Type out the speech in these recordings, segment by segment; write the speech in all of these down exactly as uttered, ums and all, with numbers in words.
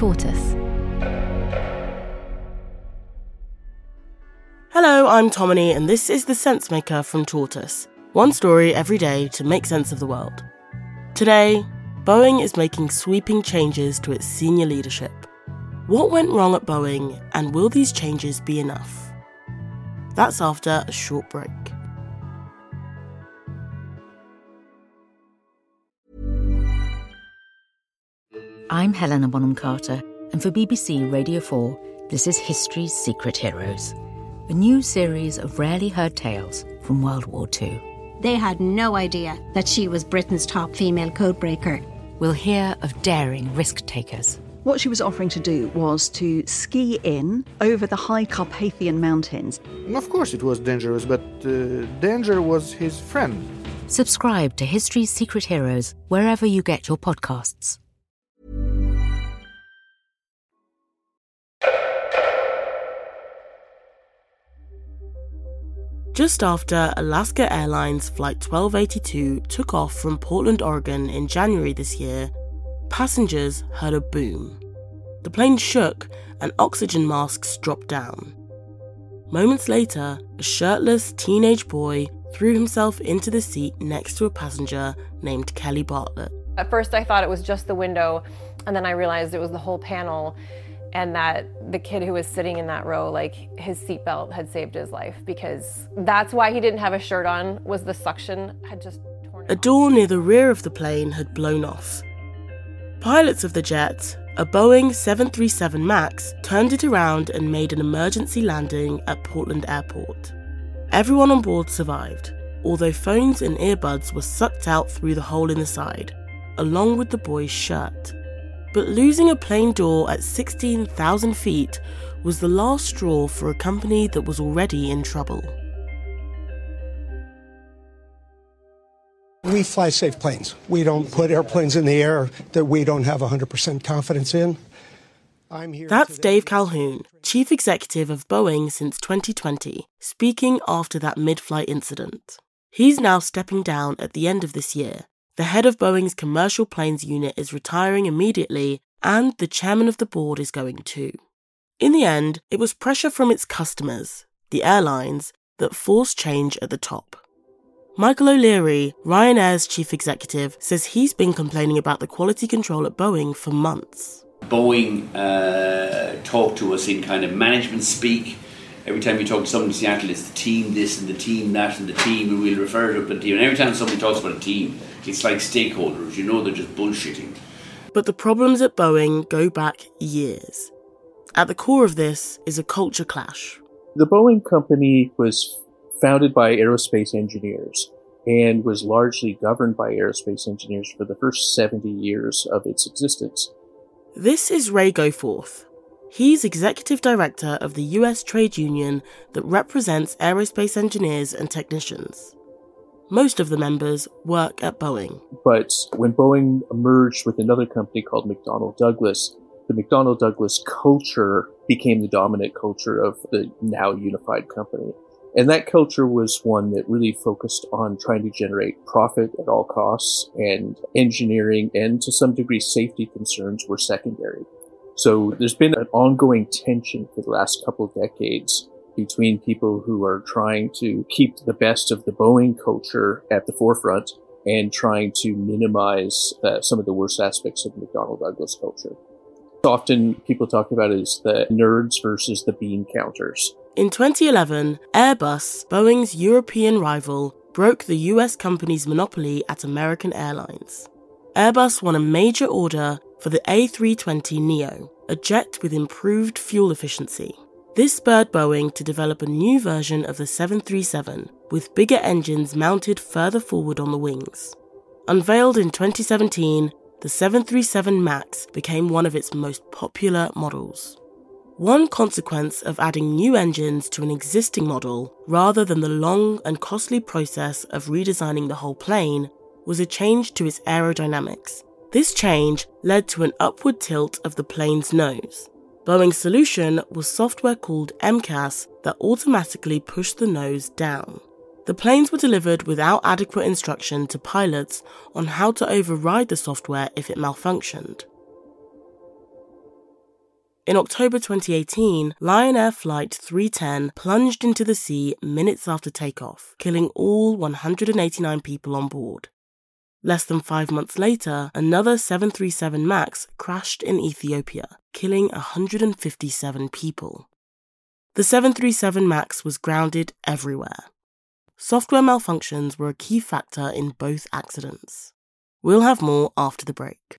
Tortoise. Hello, I'm Tomini, and this is The Sensemaker from Tortoise. One story every day to make sense of the world. Today, Boeing is making sweeping changes to its senior leadership. What went wrong at Boeing, and will these changes be enough? That's after a short break. I'm Helena Bonham Carter, and for B B C Radio four, this is History's Secret Heroes, a new series of rarely heard tales from World War Two. They had no idea that she was Britain's top female codebreaker. We'll hear of daring risk-takers. What she was offering to do was to ski in over the high Carpathian Mountains. Of course it was dangerous, but uh, danger was his friend. Subscribe to History's Secret Heroes wherever you get your podcasts. Just after Alaska Airlines Flight twelve eighty-two took off from Portland, Oregon in January this year, passengers heard a boom. The plane shook and oxygen masks dropped down. Moments later, a shirtless teenage boy threw himself into the seat next to a passenger named Kelly Bartlett. At first I thought it was just the window, and then I realized it was the whole panel, and that the kid who was sitting in that row, like, his seatbelt had saved his life, because that's why he didn't have a shirt on, was the suction had just torn it A door near the rear of the plane had blown off. Pilots of the jet, a Boeing seven thirty-seven MAX, turned it around and made an emergency landing at Portland Airport. Everyone on board survived, although phones and earbuds were sucked out through the hole in the side, along with the boy's shirt. But losing a plane door at sixteen thousand feet was the last straw for a company that was already in trouble. We fly safe planes. We don't put airplanes in the air that we don't have one hundred percent confidence in. I'm here That's today. Dave Calhoun, Chief Executive of Boeing since twenty twenty, speaking after that mid-flight incident. He's now stepping down at the end of this year. The head of Boeing's commercial planes unit is retiring immediately, and the chairman of the board is going too. In the end, it was pressure from its customers, the airlines, that forced change at the top. Michael O'Leary, Ryanair's chief executive, says he's been complaining about the quality control at Boeing for months. Boeing uh, talked to us in kind of management speak. Every time you talk to someone in Seattle, it's the team this and the team that and the team, and we'll refer to it as a team. And every time somebody talks about a team, it's like stakeholders. You know they're just bullshitting. But the problems at Boeing go back years. At the core of this is a culture clash. The Boeing company was founded by aerospace engineers and was largely governed by aerospace engineers for the first seventy years of its existence. This is Ray Goforth. He's executive director of the U S trade union that represents aerospace engineers and technicians. Most of the members work at Boeing. But when Boeing merged with another company called McDonnell Douglas, the McDonnell Douglas culture became the dominant culture of the now unified company. And that culture was one that really focused on trying to generate profit at all costs, and engineering and to some degree safety concerns were secondary. So there's been an ongoing tension for the last couple of decades between people who are trying to keep the best of the Boeing culture at the forefront and trying to minimize uh, some of the worst aspects of McDonnell Douglas culture. Often people talk about it as the nerds versus the bean counters. In twenty eleven, Airbus, Boeing's European rival, broke the U S company's monopoly at American Airlines. Airbus won a major order for the A three twenty neo, a jet with improved fuel efficiency. This spurred Boeing to develop a new version of the seven thirty-seven, with bigger engines mounted further forward on the wings. Unveiled in twenty seventeen, the seven thirty-seven MAX became one of its most popular models. One consequence of adding new engines to an existing model, rather than the long and costly process of redesigning the whole plane, was a change to its aerodynamics. This change led to an upward tilt of the plane's nose. Boeing's solution was software called M C A S that automatically pushed the nose down. The planes were delivered without adequate instruction to pilots on how to override the software if it malfunctioned. In October twenty eighteen, Lion Air Flight three ten plunged into the sea minutes after takeoff, killing all one hundred eighty-nine people on board. Less than five months later, another seven thirty-seven MAX crashed in Ethiopia, killing one hundred fifty-seven people. The seven thirty-seven MAX was grounded everywhere. Software malfunctions were a key factor in both accidents. We'll have more after the break.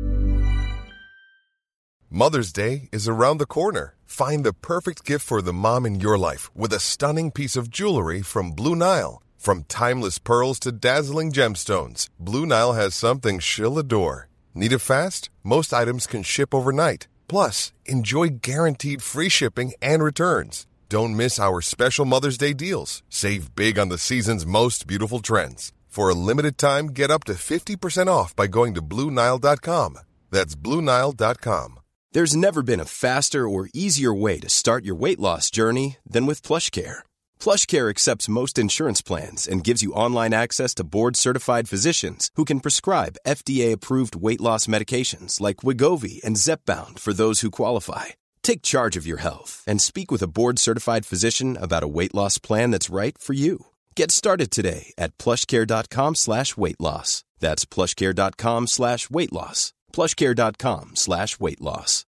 Mother's Day is around the corner. Find the perfect gift for the mom in your life with a stunning piece of jewelry from Blue Nile. From timeless pearls to dazzling gemstones, Blue Nile has something she'll adore. Need it fast? Most items can ship overnight. Plus, enjoy guaranteed free shipping and returns. Don't miss our special Mother's Day deals. Save big on the season's most beautiful trends. For a limited time, get up to fifty percent off by going to Blue Nile dot com. That's Blue Nile dot com. There's never been a faster or easier way to start your weight loss journey than with PlushCare. PlushCare accepts most insurance plans and gives you online access to board-certified physicians who can prescribe F D A-approved weight loss medications like Wegovy and Zepbound for those who qualify. Take charge of your health and speak with a board-certified physician about a weight loss plan that's right for you. Get started today at plushcare.com slash weight loss. That's plushcare.com slash weight loss. plushcare.com slash weight loss.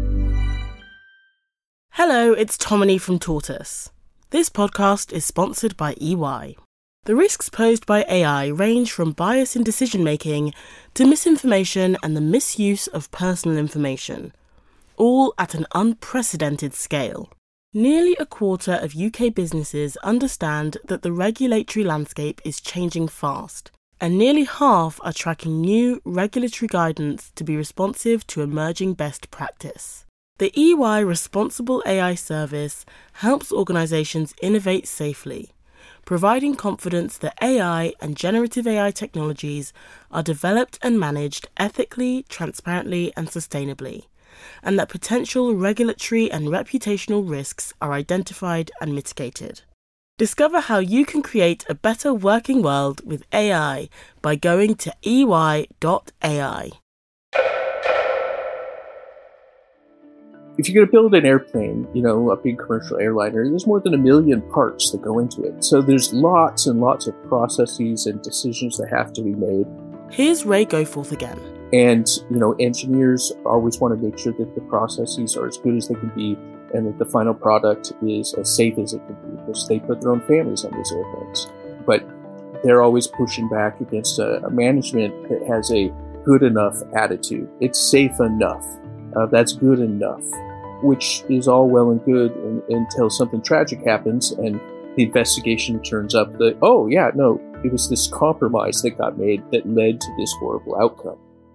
Hello, it's Tomini from Tortoise. This podcast is sponsored by E Y. The risks posed by A I range from bias in decision-making to misinformation and the misuse of personal information, all at an unprecedented scale. Nearly a quarter of U K businesses understand that the regulatory landscape is changing fast, and nearly half are tracking new regulatory guidance to be responsive to emerging best practice. The E Y Responsible A I Service helps organisations innovate safely, providing confidence that A I and generative A I technologies are developed and managed ethically, transparently and sustainably, and that potential regulatory and reputational risks are identified and mitigated. Discover how you can create a better working world with A I by going to E Y dot A I. If you're going to build an airplane, you know, a big commercial airliner, there's more than a million parts that go into it. So there's lots and lots of processes and decisions that have to be made. Here's Ray Goforth again. And, you know, engineers always want to make sure that the processes are as good as they can be and that the final product is as safe as it can be, because they put their own families on these airplanes. But they're always pushing back against a, a management that has a good enough attitude. It's safe enough. Uh, that's good enough, which is all well and good in, until something tragic happens and the investigation turns up that, oh, yeah, no, it was this compromise that got made that led to this horrible outcome.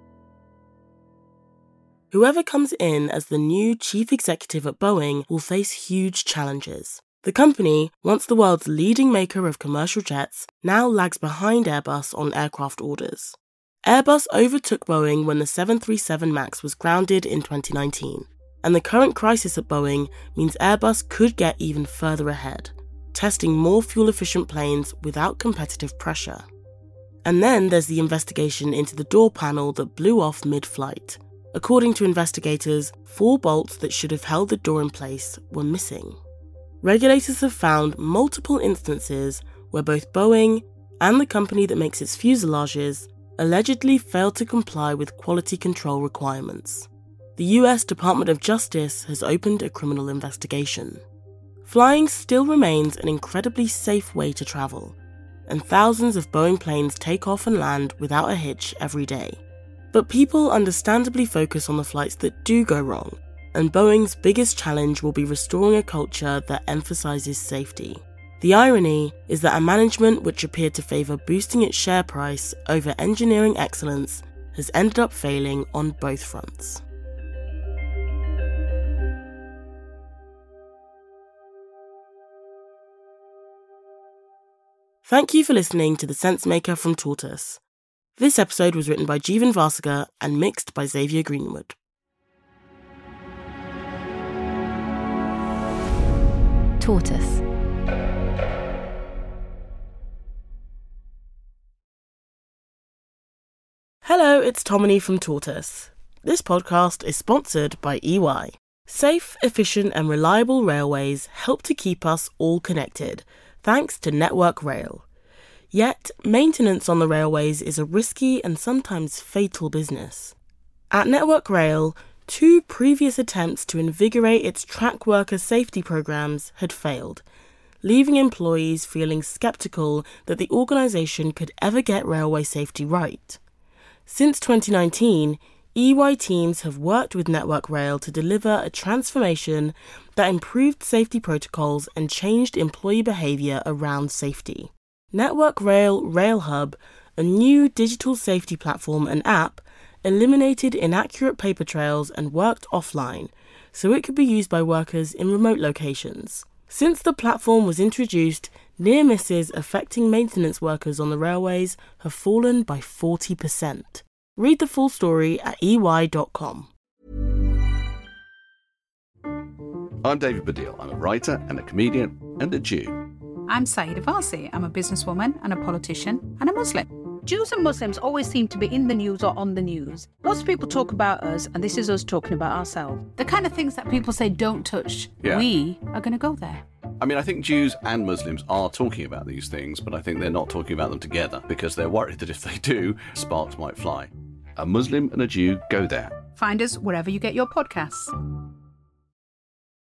Whoever comes in as the new chief executive at Boeing will face huge challenges. The company, once the world's leading maker of commercial jets, now lags behind Airbus on aircraft orders. Airbus overtook Boeing when the seven thirty-seven MAX was grounded in twenty nineteen, and the current crisis at Boeing means Airbus could get even further ahead, testing more fuel-efficient planes without competitive pressure. And then there's the investigation into the door panel that blew off mid-flight. According to investigators, four bolts that should have held the door in place were missing. Regulators have found multiple instances where both Boeing and the company that makes its fuselages allegedly failed to comply with quality control requirements. The U S Department of Justice has opened a criminal investigation. Flying still remains an incredibly safe way to travel, and thousands of Boeing planes take off and land without a hitch every day. But people understandably focus on the flights that do go wrong, and Boeing's biggest challenge will be restoring a culture that emphasises safety. The irony is that a management which appeared to favour boosting its share price over engineering excellence has ended up failing on both fronts. Thank you for listening to The Sensemaker from Tortoise. This episode was written by Jeevan Vasiga and mixed by Xavier Greenwood. Tortoise. Hello, it's Tomini from Tortoise. This podcast is sponsored by E Y. Safe, efficient and reliable railways help to keep us all connected, thanks to Network Rail. Yet, maintenance on the railways is a risky and sometimes fatal business. At Network Rail, two previous attempts to invigorate its track worker safety programs had failed, leaving employees feeling sceptical that the organisation could ever get railway safety right. Since twenty nineteen, E Y teams have worked with Network Rail to deliver a transformation that improved safety protocols and changed employee behaviour around safety. Network Rail Rail Hub, a new digital safety platform and app, eliminated inaccurate paper trails and worked offline, so it could be used by workers in remote locations. Since the platform was introduced, near misses affecting maintenance workers on the railways have fallen by forty percent. Read the full story at E Y dot com. I'm David Baddiel. I'm a writer and a comedian and a Jew. I'm Saeeda Farsi. I'm a businesswoman and a politician and a Muslim. Jews and Muslims always seem to be in the news or on the news. Lots of people talk about us, and this is us talking about ourselves. The kind of things that people say don't touch, Yeah. we are going to go there. I mean, I think Jews and Muslims are talking about these things, but I think they're not talking about them together because they're worried that if they do, sparks might fly. A Muslim and a Jew go there. Find us wherever you get your podcasts.